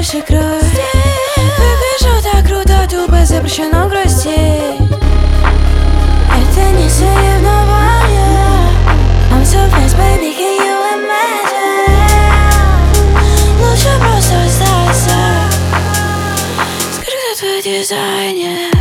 больше кровь. Выгляжу так круто, тупо запрещено грустить. Это не соревнование. I'm so fast, baby, can you imagine? Лучше просто остаться. Скажи, кто твой дизайнер.